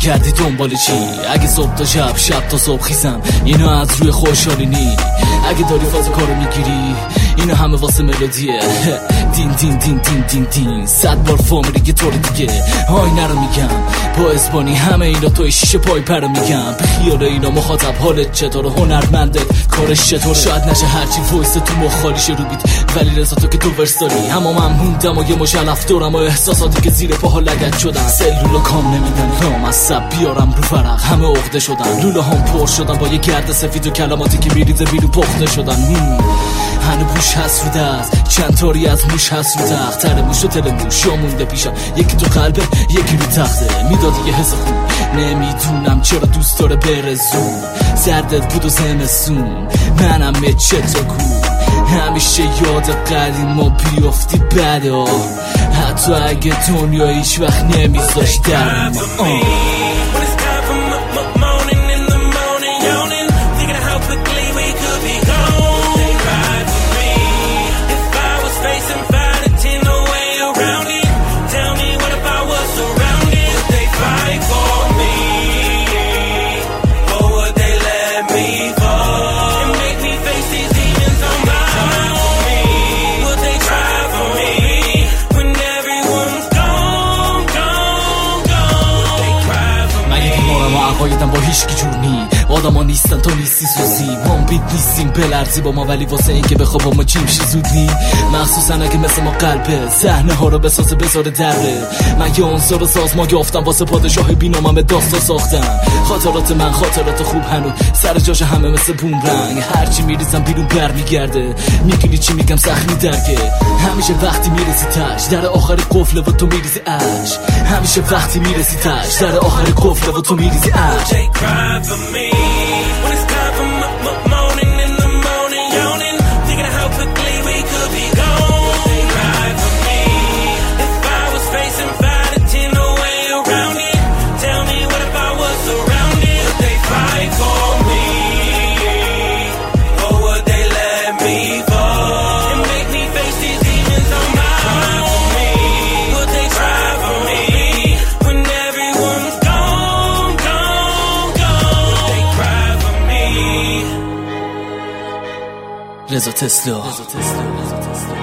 کردی دنبال چی؟ اگه صبح تا شب تا صبح خیزم، اینو از روی خوشحالی نی. اگه داری فاز کارو میگیری، اینا همه واسه ملودیه. دین دین دین دین دین دین 100 بار فامری که طور دیگه آینه رو میگم با اسپانی، همه اینا توی شیشه پای پر میگم. بخیال اینا مخاطب حالت چطوره، هنرمندت کارش چطوره. شاید نشه هرچی وایس تو مخالیش رو بید، ولی رضا تو که تو ورسالی. اما من موندم و یه مشلف دارم و احساساتی که زیر پاها لگد شدن. سلولو کام نمیدن رام از سب بیارم رو فرق، همه عقده شدن. لوله هم پر شدن با یه گرد سفید و کلماتی که میریزه بیرون پخته شدن. هنو بوش هست رو دست، چند تاری از موش هست رو تخت. تر موش و تل موش یا مونده پیشم، یکی تو قلبه یکی رو تخته. میداد یه حس خوب، نمیدونم چرا دوست داره بره زود. زردت بود و زمستون، منم چطور کو. همیشه یاد قدیم و بیافتی بدا، حتی اگه دنیا هیچ وقت نمیذاش در ما. عقایدم با هیچ کی جور نی، آدم ها نیستن تو نیستی سوزی. ما بیت نیستیم بلرزی با ما، ولی واسه این که بخواب با ما چیم شی زود نی. مخصوصا اگه مثل ما قلبه صحنه ها رو بسازه بذاره دره. من یه عنصر سازما یافتم واسه پادشاه بینامم داستان ساختم. خاطرات من خاطرات خوب هنو سر جاش همه مثل بومرنگ. هرچی میریزم بیرون بر میگرده، میگیری چی میگم سخت میدرگه. همیشه وقتی میرسی تاش در آخر قفله و تو میریزی اش. همیشه وقتی میرسی تاش در آخر قفله و تو میریزی اش. They cry for me when it's time for morning in the morning, yawning, thinking of how quickly we could be gone. They cry for me if I was facing 5 to 10 away around it. Tell me what if I was surrounded? Would they fight for me, or would they let me fall and make me face these demons on my own? Would they try for me when everyone's gone, gone, gone? Would they cry for me? رضا تسلا